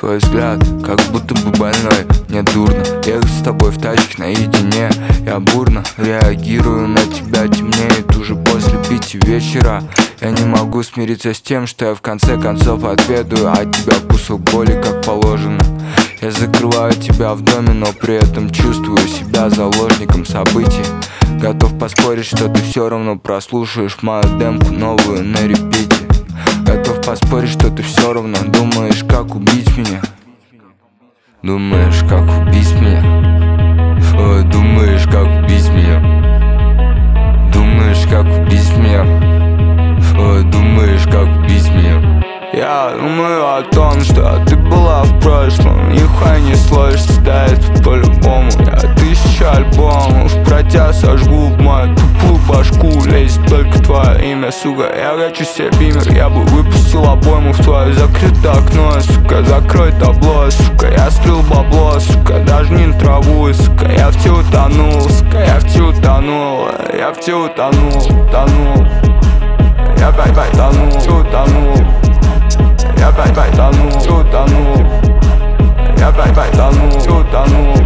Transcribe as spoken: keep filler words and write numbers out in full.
твой взгляд, как будто бы больной. Мне дурно ехать с тобой в тачке наедине. Я бурно реагирую на тебя, темнеет уже после пяти вечера. Я не могу смириться с тем, что я в конце концов отведаю от тебя кусок боли, как положено. Я закрываю тебя в доме, но при этом чувствую себя заложником событий. Готов поспорить, что ты все равно прослушаешь мою демку новую на репите. Готов поспорить, что ты все равно думаешь, как убить меня. Думаешь, как убить меня. Ой, думаешь, как убить меня. Думаешь, как убить меня. Ой, думаешь, как убить меня. Я думаю о том, что ты была в прошлом. Нихуя не сложится, да это по-любому. Я тысячу альбомов про тебя сожгу в мою тупую башку. Лезет только твое имя, сука. Я хочу себе бимер, я бы выпустил обойму в твое закрытое окно. Сука, закрой табло, сука. Я слил бабло, сука, даже не на траву, сука. Я в тебе утонул, сука, я в тебе утонул. Я в тебе утонул, утонул. Я опять тонул, утонул. Я опять тонул, утонул. Я опять тонул, утонул.